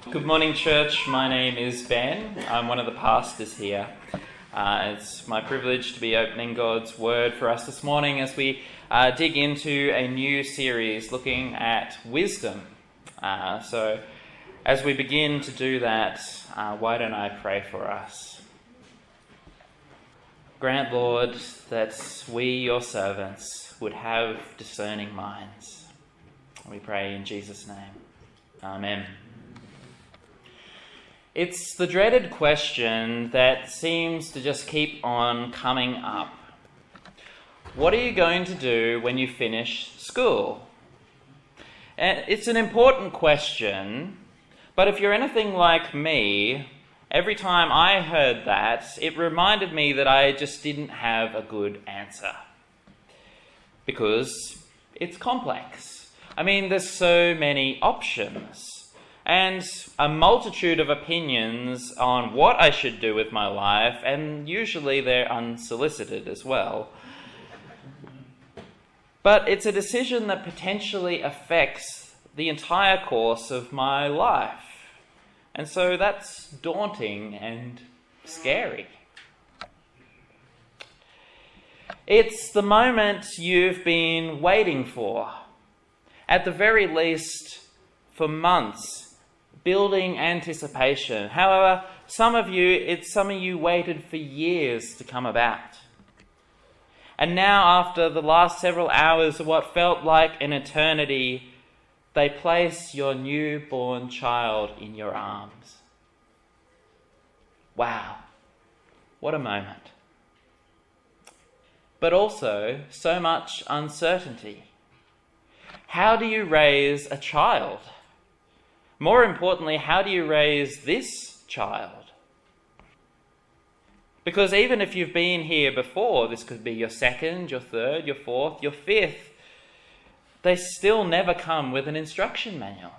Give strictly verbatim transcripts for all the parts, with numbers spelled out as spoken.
Good morning, church. My name is Ben. I'm one of the pastors here. Uh, it's my privilege to be opening God's Word for us this morning as we uh, dig into a new series looking at wisdom. Uh, so, as we begin to do that, uh, why don't I pray for us? Grant, Lord, that we, your servants, would have discerning minds. We pray in Jesus' name. Amen. It's the dreaded question that seems to just keep on coming up. What are you going to do when you finish school? And it's an important question, but if you're anything like me, every time I heard that, it reminded me that I just didn't have a good answer. Because it's complex. I mean, there's so many options. And a multitude of opinions on what I should do with my life, and usually they're unsolicited as well. But it's a decision that potentially affects the entire course of my life. And so that's daunting and scary. It's the moment you've been waiting for, at the very least for months, building anticipation. However, some of you, it's some of you waited for years to come about. And now, after the last several hours of what felt like an eternity, they place your newborn child in your arms. Wow, what a moment. But also, so much uncertainty. How do you raise a child? More importantly, how do you raise this child? Because even if you've been here before, this could be your second, your third, your fourth, your fifth, they still never come with an instruction manual.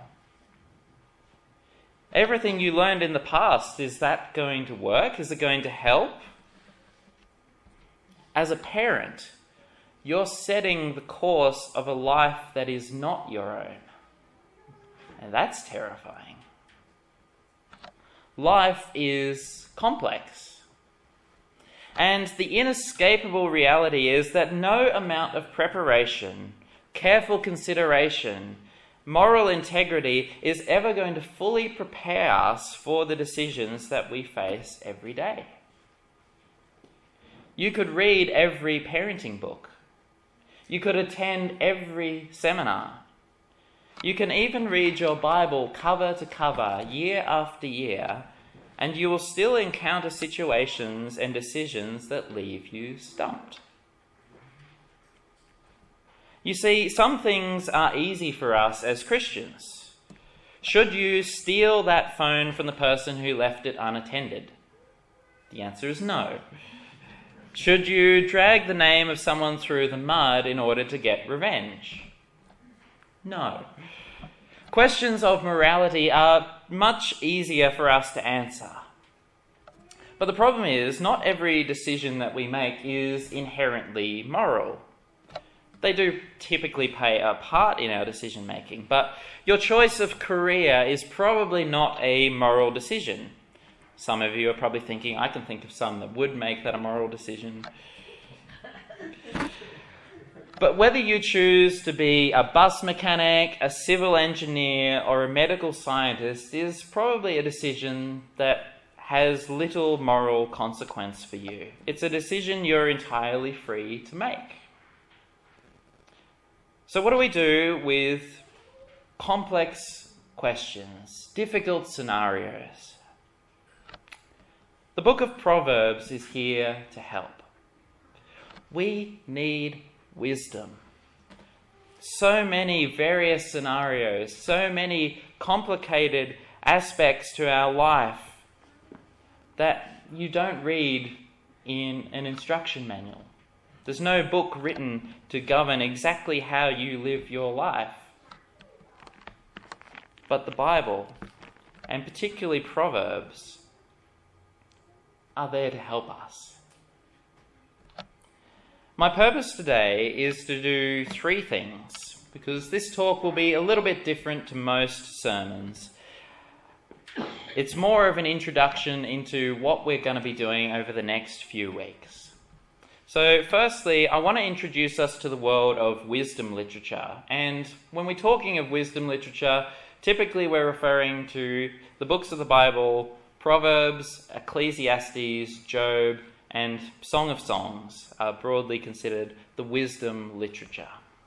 Everything you learned in the past, is that going to work? Is it going to help? As a parent, you're setting the course of a life that is not your own. And that's terrifying. Life is complex. And the inescapable reality is that no amount of preparation, careful consideration, moral integrity is ever going to fully prepare us for the decisions that we face every day. You could read every parenting book. You could attend every seminar. You can even read your Bible cover to cover, year after year, and you will still encounter situations and decisions that leave you stumped. You see, some things are easy for us as Christians. Should you steal that phone from the person who left it unattended? The answer is no. Should you drag the name of someone through the mud in order to get revenge? No. Questions of morality are much easier for us to answer. But the problem is, not every decision that we make is inherently moral. They do typically play a part in our decision making, but your choice of career is probably not a moral decision. Some of you are probably thinking, I can think of some that would make that a moral decision. But whether you choose to be a bus mechanic, a civil engineer, or a medical scientist is probably a decision that has little moral consequence for you. It's a decision you're entirely free to make. So what do we do with complex questions, difficult scenarios? The book of Proverbs is here to help. We need wisdom. So many various scenarios, so many complicated aspects to our life that you don't read in an instruction manual. There's no book written to govern exactly how you live your life. But the Bible, and particularly Proverbs, are there to help us. My purpose today is to do three things, because this talk will be a little bit different to most sermons. It's more of an introduction into what we're going to be doing over the next few weeks. So firstly, I want to introduce us to the world of wisdom literature. And when we're talking of wisdom literature, typically we're referring to the books of the Bible, Proverbs, Ecclesiastes, Job, and Song of Songs are broadly considered the wisdom literature.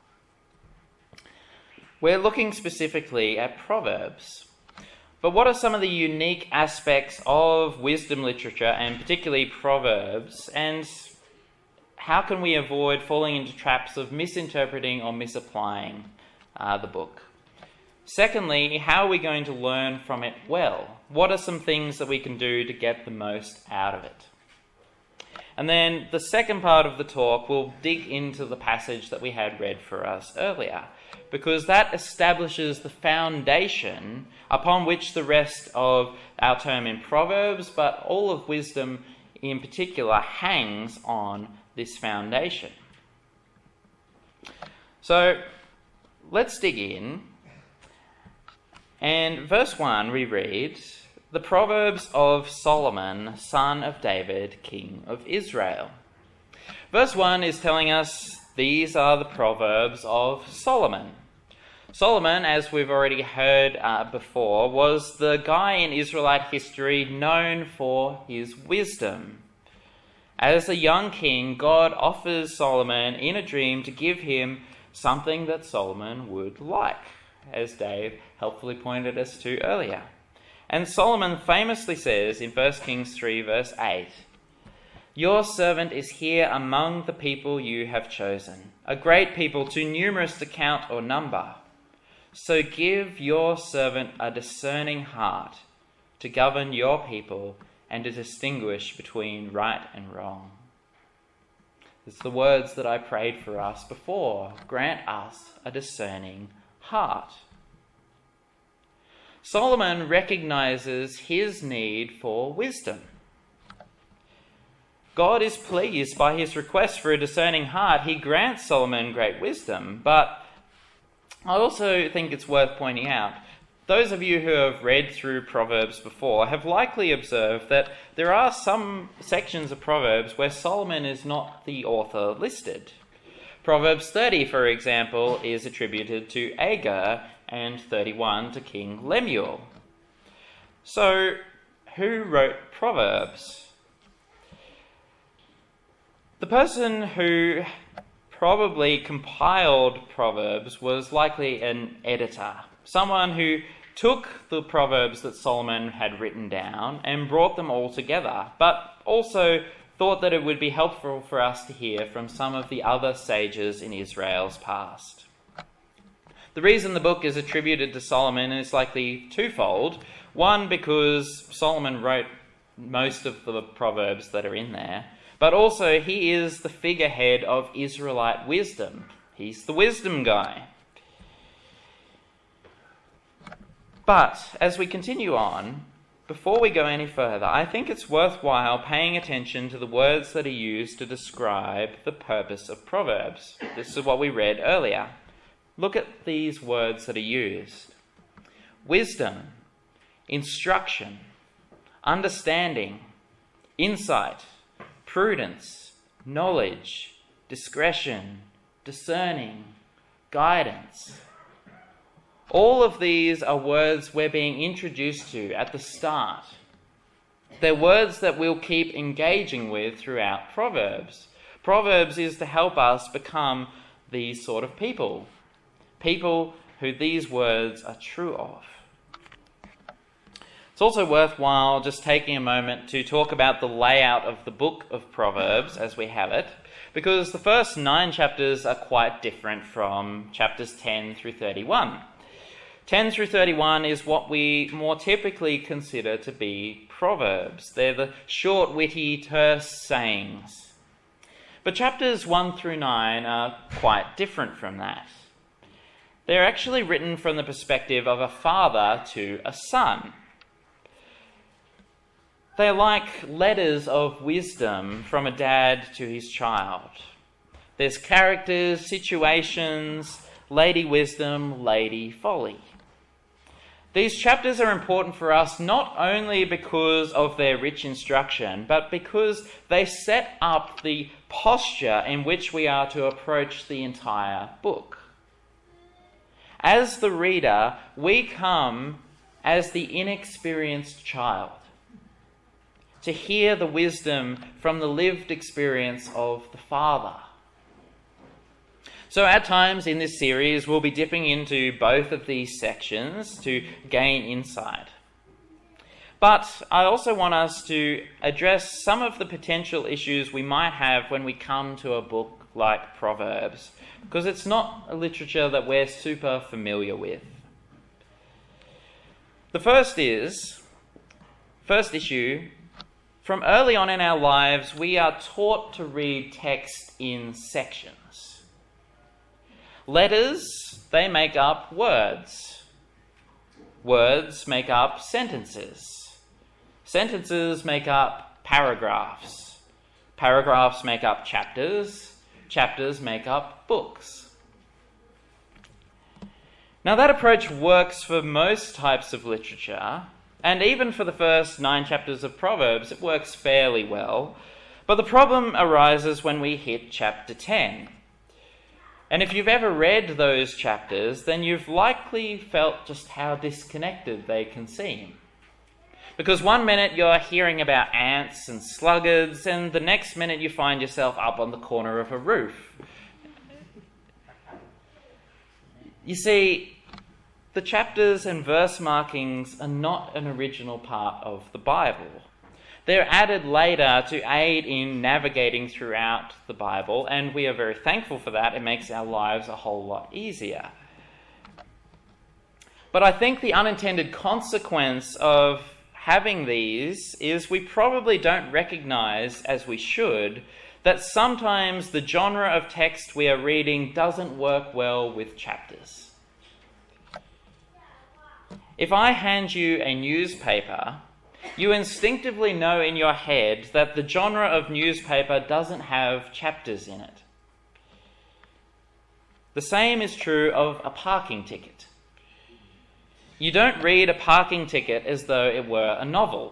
We're looking specifically at Proverbs. But what are some of the unique aspects of wisdom literature, and particularly Proverbs, and how can we avoid falling into traps of misinterpreting or misapplying uh, the book? Secondly, how are we going to learn from it well? What are some things that we can do to get the most out of it? And then the second part of the talk will dig into the passage that we had read for us earlier, because that establishes the foundation upon which the rest of our term in Proverbs, but all of wisdom in particular, hangs on this foundation. So let's dig in. And verse one, we read, "The Proverbs of Solomon, son of David, king of Israel." Verse one is telling us these are the Proverbs of Solomon. Solomon, as we've already heard uh, before, was the guy in Israelite history known for his wisdom. As a young king, God offers Solomon in a dream to give him something that Solomon would like, as Dave helpfully pointed us to earlier. And Solomon famously says in First Kings three verse eight, "Your servant is here among the people you have chosen, a great people too numerous to count or number. So give your servant a discerning heart to govern your people and to distinguish between right and wrong." It's the words that I prayed for us before. Grant us a discerning heart. Solomon recognizes his need for wisdom. God is pleased by his request for a discerning heart. He grants Solomon great wisdom, but I also think it's worth pointing out, those of you who have read through Proverbs before have likely observed that there are some sections of Proverbs where Solomon is not the author listed. Proverbs thirty, for example, is attributed to Agur, and thirty-one to King Lemuel. So, who wrote Proverbs? The person who probably compiled Proverbs was likely an editor, someone who took the Proverbs that Solomon had written down and brought them all together, but also thought that it would be helpful for us to hear from some of the other sages in Israel's past. The reason the book is attributed to Solomon is likely twofold. One, because Solomon wrote most of the Proverbs that are in there, but also he is the figurehead of Israelite wisdom. He's the wisdom guy. But as we continue on, before we go any further, I think it's worthwhile paying attention to the words that are used to describe the purpose of Proverbs. This is what we read earlier. Look at these words that are used. Wisdom, instruction, understanding, insight, prudence, knowledge, discretion, discerning, guidance. All of these are words we're being introduced to at the start. They're words that we'll keep engaging with throughout Proverbs. Proverbs is to help us become these sort of people. People who these words are true of. It's also worthwhile just taking a moment to talk about the layout of the book of Proverbs as we have it, because the first nine chapters are quite different from chapters ten through thirty-one. ten through thirty-one is what we more typically consider to be Proverbs. They're the short, witty, terse sayings. But chapters one through nine are quite different from that. They're actually written from the perspective of a father to a son. They're like letters of wisdom from a dad to his child. There's characters, situations, lady wisdom, lady folly. These chapters are important for us not only because of their rich instruction, but because they set up the posture in which we are to approach the entire book. As the reader, we come as the inexperienced child to hear the wisdom from the lived experience of the Father. So at times in this series, we'll be dipping into both of these sections to gain insight. But I also want us to address some of the potential issues we might have when we come to a book like Proverbs, because it's not a literature that we're super familiar with. The first is, first issue, from early on in our lives, we are taught to read text in sections. Letters, they make up words. Words make up sentences. Sentences make up paragraphs. Paragraphs make up chapters. Chapters make up books. Now that approach works for most types of literature, and even for the first nine chapters of Proverbs, it works fairly well. But the problem arises when we hit chapter ten. And if you've ever read those chapters, then you've likely felt just how disconnected they can seem. Because one minute you're hearing about ants and sluggards, and the next minute you find yourself up on the corner of a roof. You see, the chapters and verse markings are not an original part of the Bible. They're added later to aid in navigating throughout the Bible, and we are very thankful for that. It makes our lives a whole lot easier. But I think the unintended consequence of having these is we probably don't recognize, as we should, that sometimes the genre of text we are reading doesn't work well with chapters. If I hand you a newspaper, you instinctively know in your head that the genre of newspaper doesn't have chapters in it. The same is true of a parking ticket. You don't read a parking ticket as though it were a novel.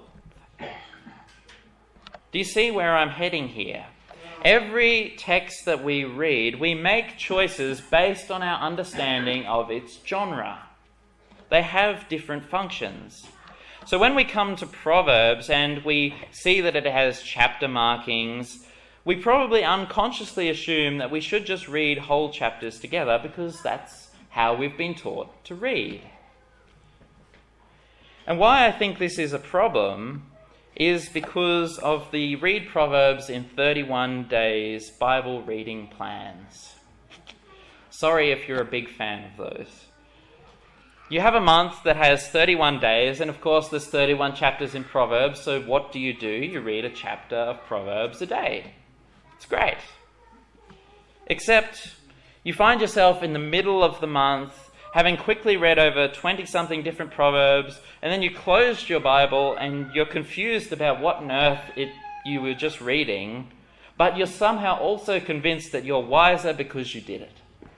Do you see where I'm heading here? Every text that we read, we make choices based on our understanding of its genre. They have different functions. So when we come to Proverbs and we see that it has chapter markings, we probably unconsciously assume that we should just read whole chapters together because that's how we've been taught to read. And why I think this is a problem is because of the Read Proverbs in thirty-one Days Bible reading plans. Sorry if you're a big fan of those. You have a month that has thirty-one days, and of course there's thirty-one chapters in Proverbs, so what do you do? You read a chapter of Proverbs a day. It's great. Except you find yourself in the middle of the month having quickly read over twenty-something different Proverbs, and then you closed your Bible and you're confused about what on earth it, you were just reading, but you're somehow also convinced that you're wiser because you did it.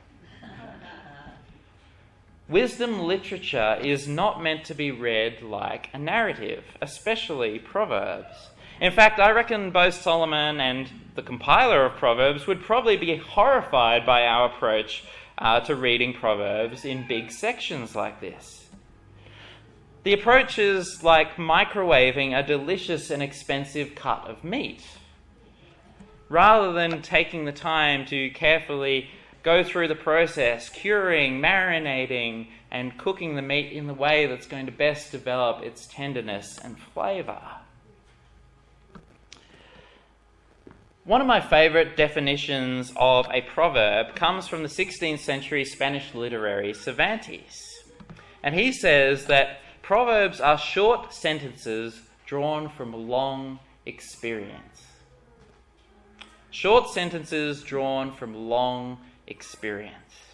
Wisdom literature is not meant to be read like a narrative, especially Proverbs. In fact, I reckon both Solomon and the compiler of Proverbs would probably be horrified by our approach uh, to reading Proverbs in big sections like this. The approach is like microwaving a delicious and expensive cut of meat. Rather than taking the time to carefully go through the process, curing, marinating, and cooking the meat in the way that's going to best develop its tenderness and flavour. One of my favourite definitions of a proverb comes from the sixteenth century Spanish literary Cervantes. And he says that proverbs are short sentences drawn from long experience. Short sentences drawn from long experience.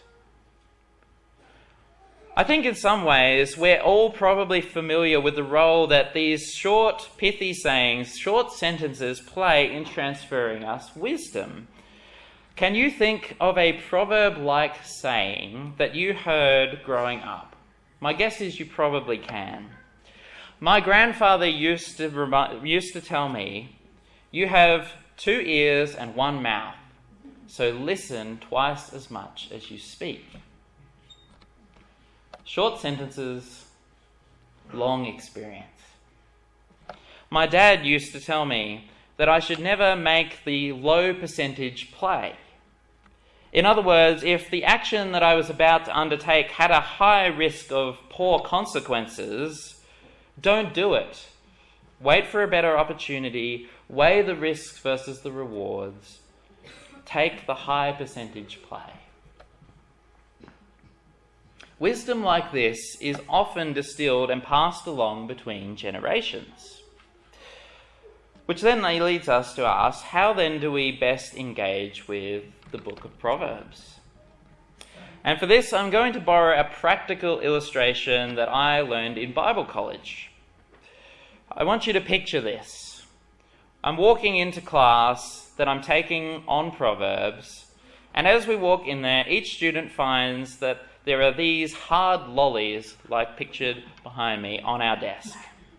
I think in some ways we're all probably familiar with the role that these short, pithy sayings, short sentences play in transferring us wisdom. Can you think of a proverb-like saying that you heard growing up? My guess is you probably can. My grandfather used to remi- used to tell me, you have two ears and one mouth, so listen twice as much as you speak. Short sentences, long experience. My dad used to tell me that I should never make the low percentage play. In other words, if the action that I was about to undertake had a high risk of poor consequences, don't do it. Wait for a better opportunity, weigh the risks versus the rewards, take the high percentage play. Wisdom like this is often distilled and passed along between generations. Which then leads us to ask, how then do we best engage with the book of Proverbs? And for this, I'm going to borrow a practical illustration that I learned in Bible college. I want you to picture this. I'm walking into class that I'm taking on Proverbs, and as we walk in there, each student finds that there are these hard lollies, like pictured behind me, on our desk.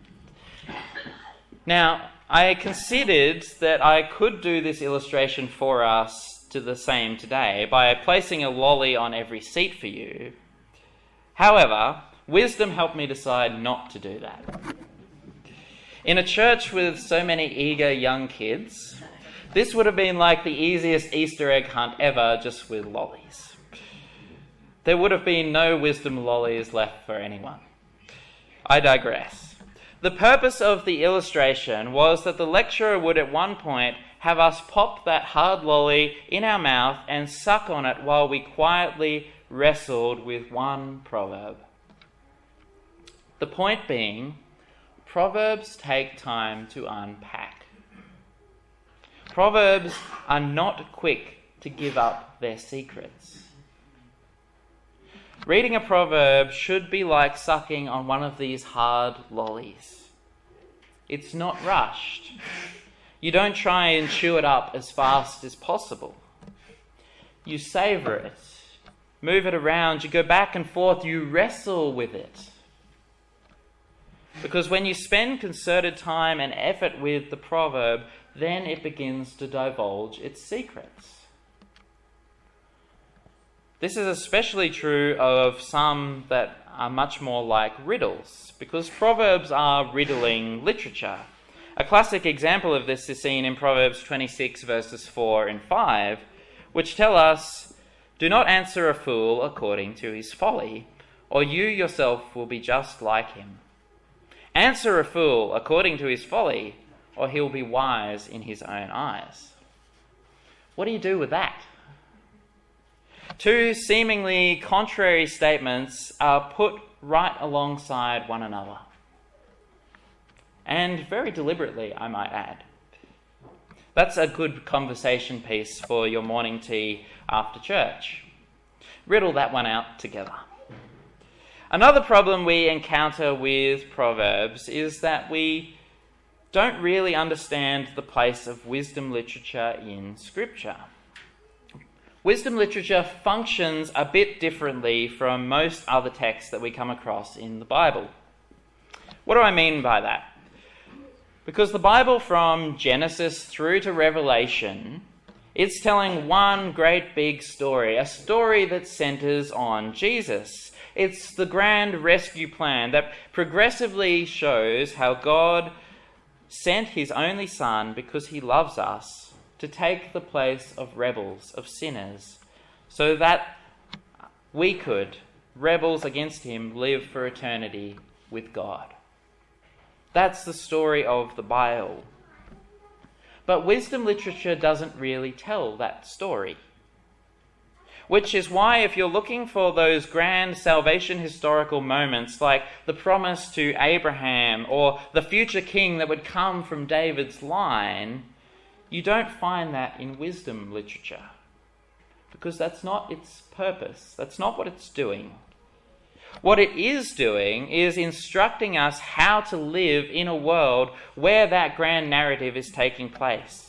Now, I considered that I could do this illustration for us to the same today by placing a lolly on every seat for you. However, wisdom helped me decide not to do that. In a church with so many eager young kids, this would have been like the easiest Easter egg hunt ever, just with lollies. There would have been no wisdom lollies left for anyone. I digress. The purpose of the illustration was that the lecturer would at one point have us pop that hard lolly in our mouth and suck on it while we quietly wrestled with one proverb. The point being, Proverbs take time to unpack. Proverbs are not quick to give up their secrets. Reading a proverb should be like sucking on one of these hard lollies. It's not rushed. You don't try and chew it up as fast as possible. You savour it, move it around, you go back and forth, you wrestle with it. Because when you spend concerted time and effort with the proverb, then it begins to divulge its secrets. This is especially true of some that are much more like riddles, because proverbs are riddling literature. A classic example of this is seen in Proverbs twenty-six verses four and five, which tell us, "Do not answer a fool according to his folly, or you yourself will be just like him. Answer a fool according to his folly, or he'll be wise in his own eyes." What do you do with that? Two seemingly contrary statements are put right alongside one another. And very deliberately, I might add. That's a good conversation piece for your morning tea after church. Riddle that one out together. Another problem we encounter with Proverbs is that we don't really understand the place of wisdom literature in Scripture. Wisdom literature functions a bit differently from most other texts that we come across in the Bible. What do I mean by that? Because the Bible, from Genesis through to Revelation, it's telling one great big story, a story that centers on Jesus. It's the grand rescue plan that progressively shows how God sent his only Son because he loves us to take the place of rebels, of sinners, so that we could, rebels against him, live for eternity with God. That's the story of the Bible. But wisdom literature doesn't really tell that story. Which is why, if you're looking for those grand salvation historical moments like the promise to Abraham or the future king that would come from David's line, you don't find that in wisdom literature. Because that's not its purpose. That's not what it's doing. What it is doing is instructing us how to live in a world where that grand narrative is taking place.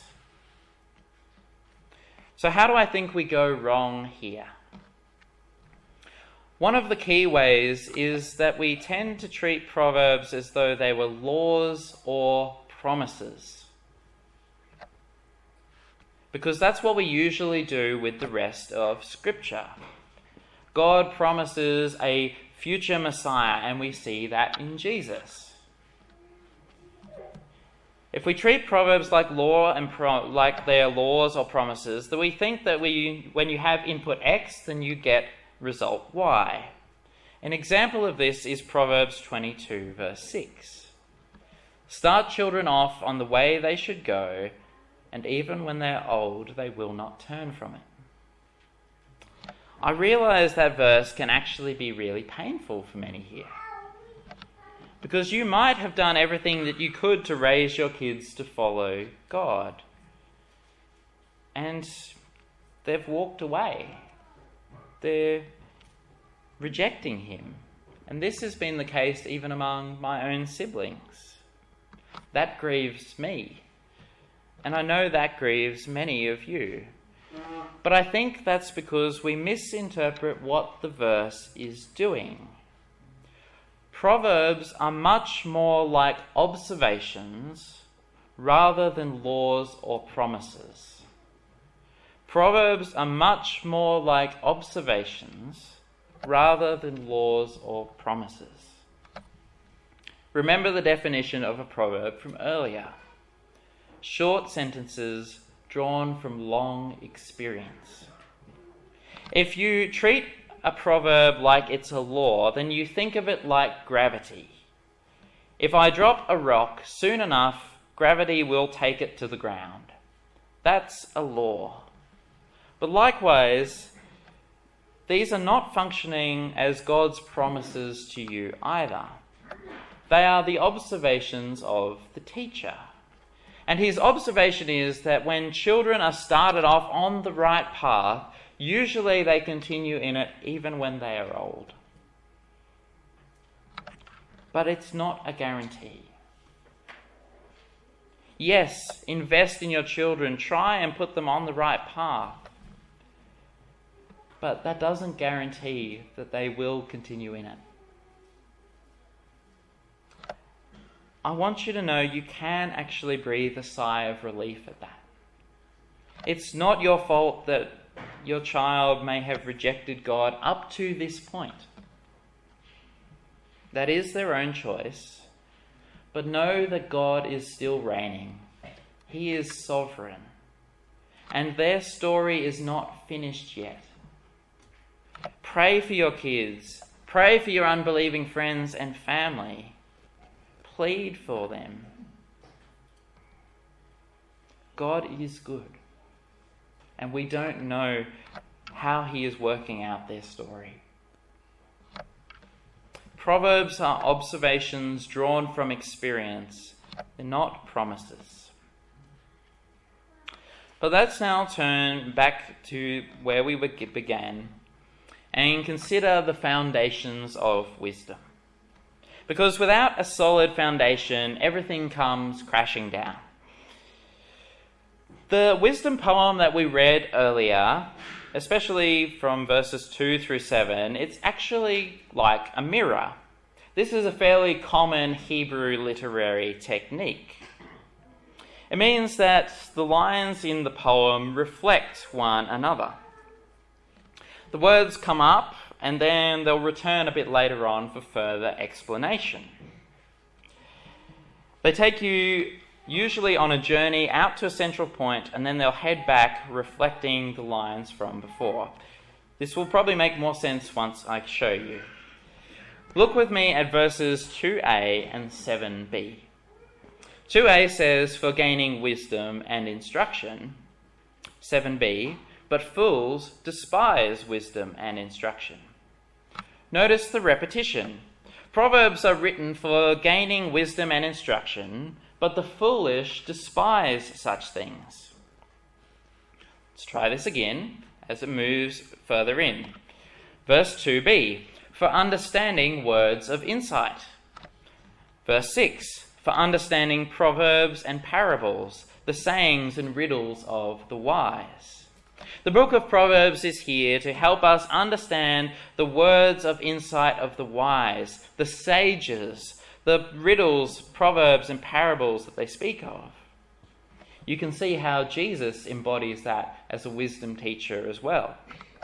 So how do I think we go wrong here? One of the key ways is that we tend to treat Proverbs as though they were laws or promises, because that's what we usually do with the rest of Scripture. God promises a future Messiah, and we see that in Jesus. If we treat Proverbs like law and pro- like they are laws or promises, then we think that we, when you have input X, then you get result Y. An example of this is Proverbs twenty-two, verse six. Start children off on the way they should go, and even when they are old, they will not turn from it. I realise that verse can actually be really painful for many here, because you might have done everything that you could to raise your kids to follow God, and they've walked away. They're rejecting him. And this has been the case even among my own siblings. That grieves me. And I know that grieves many of you. But I think that's because we misinterpret what the verse is doing. Proverbs are much more like observations rather than laws or promises. Proverbs are much more like observations rather than laws or promises. Remember the definition of a proverb from earlier. Short sentences drawn from long experience. If you treat a proverb like it's a law, then you think of it like gravity. If I drop a rock, soon enough, gravity will take it to the ground. That's a law. But likewise, these are not functioning as God's promises to you either. They are the observations of the teacher. And his observation is that when children are started off on the right path, usually they continue in it even when they are old. But it's not a guarantee. Yes, invest in your children, try and put them on the right path. But that doesn't guarantee that they will continue in it. I want you to know you can actually breathe a sigh of relief at that. It's not your fault that your child may have rejected God up to this point. That is their own choice. But know that God is still reigning. He is sovereign. And their story is not finished yet. Pray for your kids. Pray for your unbelieving friends and family. Plead for them. God is good. And we don't know how he is working out their story. Proverbs are observations drawn from experience. They're not promises. But let's now turn back to where we began and consider the foundations of wisdom. Because without a solid foundation, everything comes crashing down. The wisdom poem that we read earlier, especially from verses two through seven, it's actually like a mirror. This is a fairly common Hebrew literary technique. It means that the lines in the poem reflect one another. The words come up and then they'll return a bit later on for further explanation. They take you usually on a journey out to a central point, and then they'll head back reflecting the lines from before. This will probably make more sense once I show you. Look with me at verses two a and seven b. two a says, for gaining wisdom and instruction. seven b, but fools despise wisdom and instruction. Notice the repetition. Proverbs are written for gaining wisdom and instruction, but the foolish despise such things. Let's try this again as it moves further in. Verse two b, for understanding words of insight. Verse six, for understanding proverbs and parables, the sayings and riddles of the wise. The book of Proverbs is here to help us understand the words of insight of the wise, the sages, the riddles, proverbs, and parables that they speak of. You can see how Jesus embodies that as a wisdom teacher as well.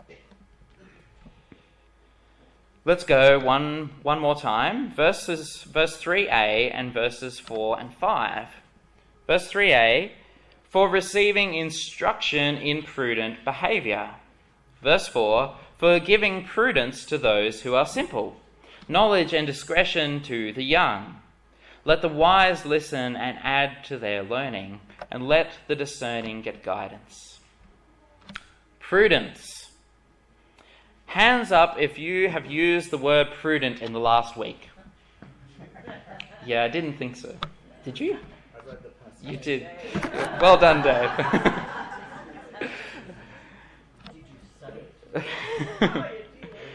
Let's go one, one more time. Verses, verse three a and verses four and five. Verse three a, for receiving instruction in prudent behaviour. Verse four, for giving prudence to those who are simple, knowledge and discretion to the young. Let the wise listen and add to their learning, and let the discerning get guidance. Prudence. Hands up if you have used the word prudent in the last week. Yeah, I didn't think so. Did you? I read the passage. You did. Well done, Dave. Did you say it?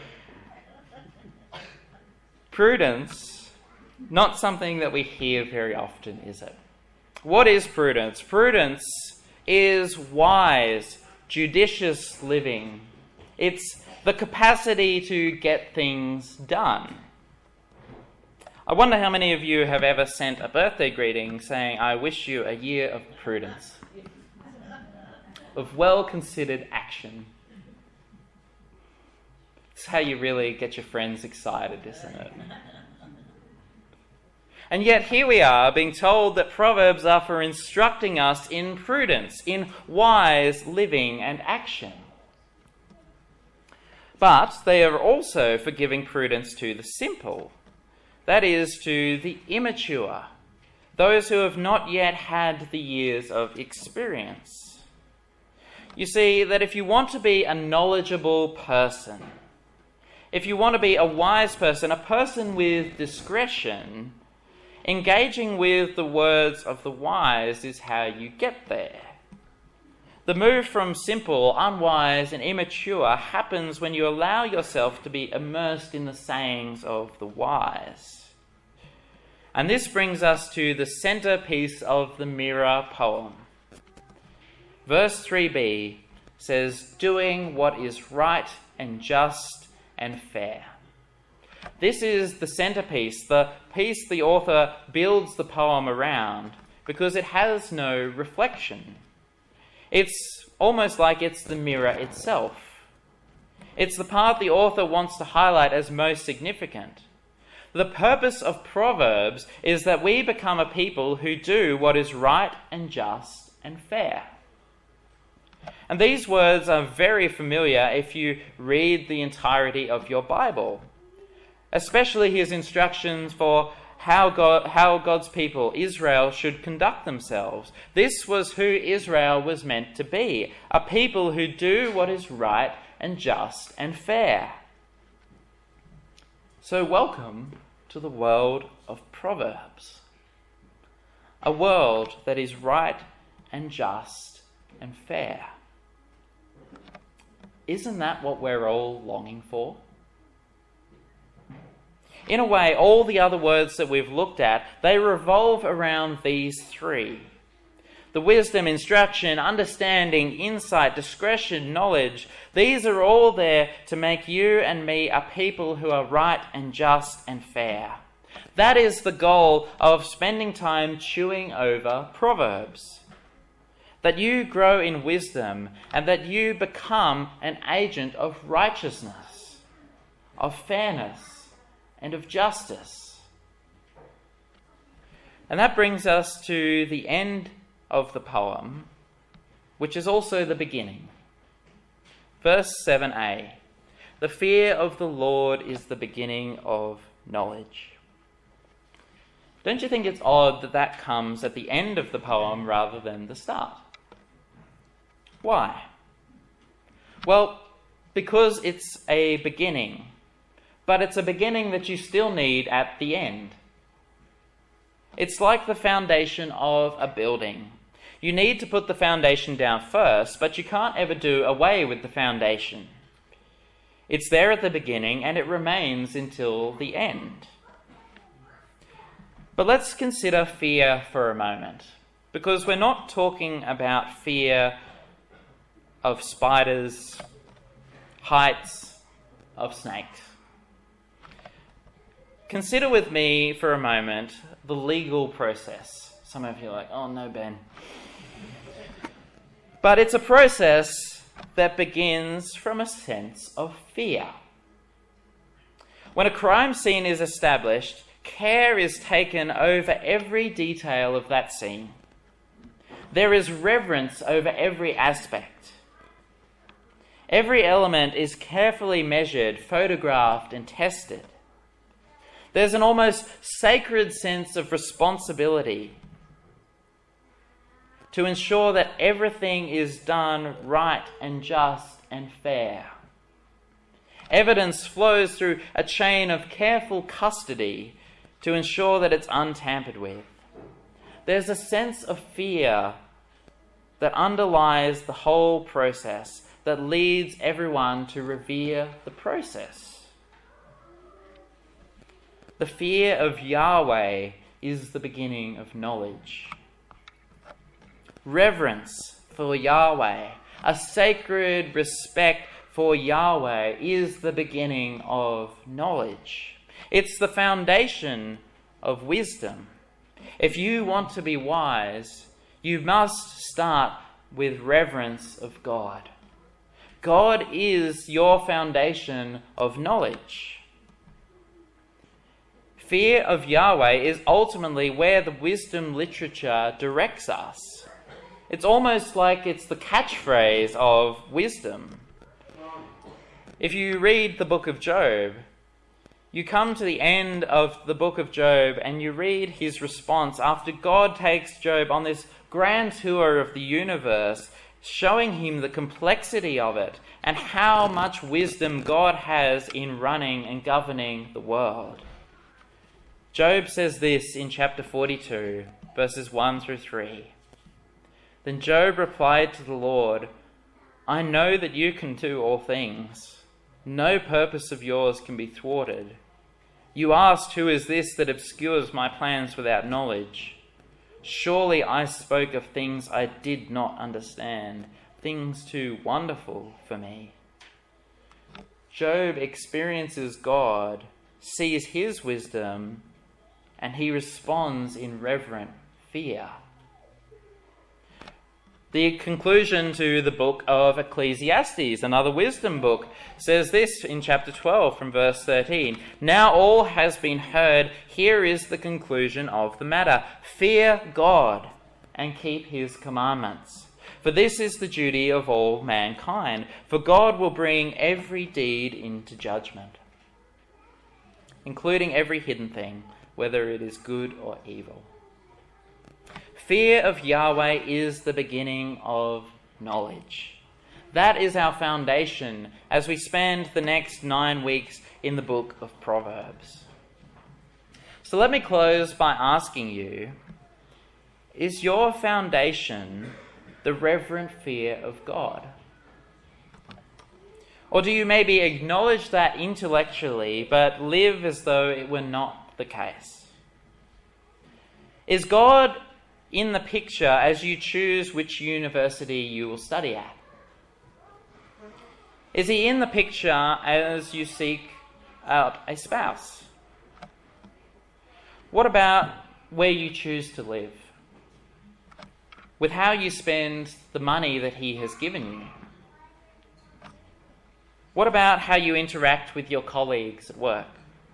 Prudence, not something that we hear very often, is it? What is prudence? Prudence is wise, judicious living. It's the capacity to get things done. I wonder how many of you have ever sent a birthday greeting saying, I wish you a year of prudence, of well-considered action. It's how you really get your friends excited, isn't it? And yet here we are being told that Proverbs are for instructing us in prudence, in wise living and action. But they are also for giving prudence to the simple, that is, to the immature, those who have not yet had the years of experience. You see, that if you want to be a knowledgeable person, if you want to be a wise person, a person with discretion, engaging with the words of the wise is how you get there. The move from simple, unwise, and immature happens when you allow yourself to be immersed in the sayings of the wise. And this brings us to the centerpiece of the Mirror poem. Verse three b says, doing what is right and just and fair. This is the centerpiece, the piece the author builds the poem around, because it has no reflection. It's almost like it's the mirror itself. It's the part the author wants to highlight as most significant. The purpose of Proverbs is that we become a people who do what is right and just and fair. And these words are very familiar if you read the entirety of your Bible, especially his instructions for how God, how God's people, Israel, should conduct themselves. This was who Israel was meant to be, a people who do what is right and just and fair. So welcome to the world of Proverbs, a world that is right and just and fair. Isn't that what we're all longing for? In a way, all the other words that we've looked at, they revolve around these three. The wisdom, instruction, understanding, insight, discretion, knowledge, these are all there to make you and me a people who are right and just and fair. That is the goal of spending time chewing over Proverbs. That you grow in wisdom and that you become an agent of righteousness, of fairness, and of justice. And that brings us to the end of the poem, which is also the beginning. Verse seven a. The fear of the Lord is the beginning of knowledge. Don't you think it's odd that that comes at the end of the poem rather than the start? Why? Well, because it's a beginning. But it's a beginning that you still need at the end. It's like the foundation of a building. You need to put the foundation down first, but you can't ever do away with the foundation. It's there at the beginning and it remains until the end. But let's consider fear for a moment, because we're not talking about fear of spiders, heights of snakes. Consider with me for a moment the legal process. Some of you are like, oh no, Ben. But it's a process that begins from a sense of fear. When a crime scene is established, care is taken over every detail of that scene. There is reverence over every aspect. Every element is carefully measured, photographed, and tested. There's an almost sacred sense of responsibility to ensure that everything is done right and just and fair. Evidence flows through a chain of careful custody to ensure that it's untampered with. There's a sense of fear that underlies the whole process, that leads everyone to revere the process. The fear of Yahweh is the beginning of knowledge. Reverence for Yahweh, a sacred respect for Yahweh, is the beginning of knowledge. It's the foundation of wisdom. If you want to be wise, you must start with reverence of God. God is your foundation of knowledge. Fear of Yahweh is ultimately where the wisdom literature directs us. It's almost like it's the catchphrase of wisdom. If you read the book of Job, you come to the end of the book of Job and you read his response after God takes Job on this grand tour of the universe, showing him the complexity of it and how much wisdom God has in running and governing the world. Job says this in chapter forty-two, verses one through three. Then Job replied to the Lord, I know that you can do all things. No purpose of yours can be thwarted. You asked, who is this that obscures my plans without knowledge? Surely I spoke of things I did not understand, things too wonderful for me. Job experiences God, sees his wisdom, and he responds in reverent fear. The conclusion to the book of Ecclesiastes, another wisdom book, says this in chapter twelve from verse thirteen. Now all has been heard. Here is the conclusion of the matter. Fear God and keep his commandments. For this is the duty of all mankind. For God will bring every deed into judgment, including every hidden thing, whether it is good or evil. Fear of Yahweh is the beginning of knowledge. That is our foundation as we spend the next nine weeks in the book of Proverbs. So let me close by asking you, is your foundation the reverent fear of God? Or do you maybe acknowledge that intellectually, but live as though it were not the case? Is God in the picture as you choose which university you will study at? Is he in the picture as you seek out a spouse? What about where you choose to live? With how you spend the money that he has given you? What about how you interact with your colleagues at work?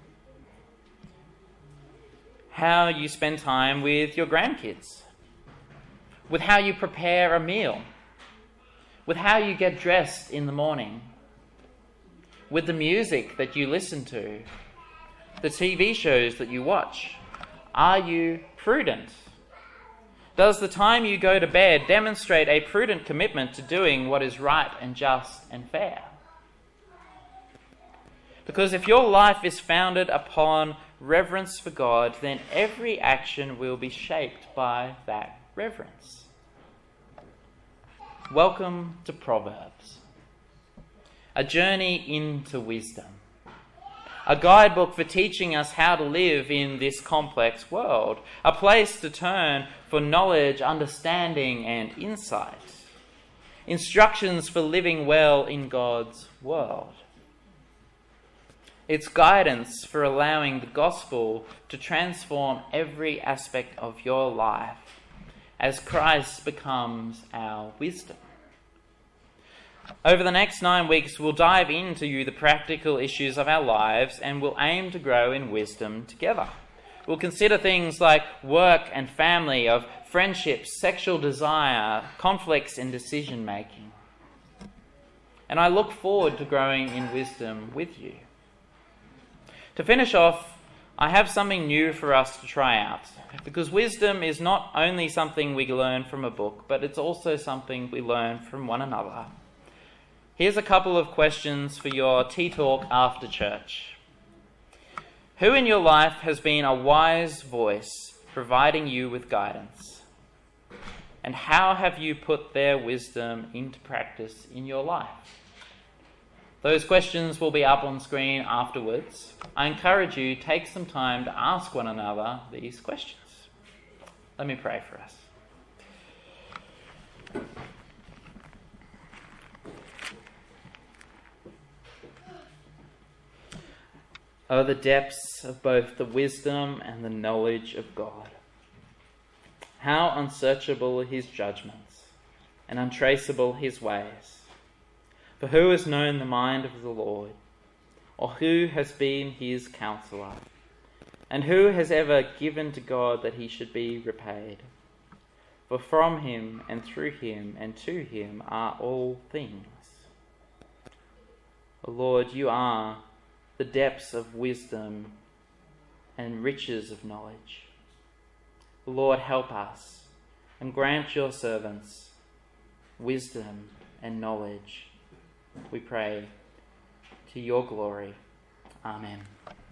How you spend time with your grandkids? With how you prepare a meal? With how you get dressed in the morning? With the music that you listen to? The T V shows that you watch? Are you prudent? Does the time you go to bed demonstrate a prudent commitment to doing what is right and just and fair? Because if your life is founded upon reverence for God, then every action will be shaped by that reverence. Welcome to Proverbs, a journey into wisdom, a guidebook for teaching us how to live in this complex world, a place to turn for knowledge, understanding, and insight. instructions for living well in God's world. It's guidance for allowing the gospel to transform every aspect of your life as Christ becomes our wisdom. Over the next nine weeks, we'll dive into the practical issues of our lives and we'll aim to grow in wisdom together. We'll consider things like work and family, of friendships, sexual desire, conflicts and decision making. And I look forward to growing in wisdom with you. To finish off, I have something new for us to try out, because wisdom is not only something we learn from a book, but it's also something we learn from one another. Here's a couple of questions for your tea talk after church. Who in your life has been a wise voice providing you with guidance? And how have you put their wisdom into practice in your life? Those questions will be up on screen afterwards. I encourage you, take some time to ask one another these questions. Let me pray for us. Oh, the depths of both the wisdom and the knowledge of God. How unsearchable are his judgments and untraceable his ways. For who has known the mind of the Lord, or who has been his counselor? And who has ever given to God that he should be repaid? For from him and through him and to him are all things. O Lord, you are the depths of wisdom and riches of knowledge. Lord, help us and grant your servants wisdom and knowledge. We pray to your glory. Amen.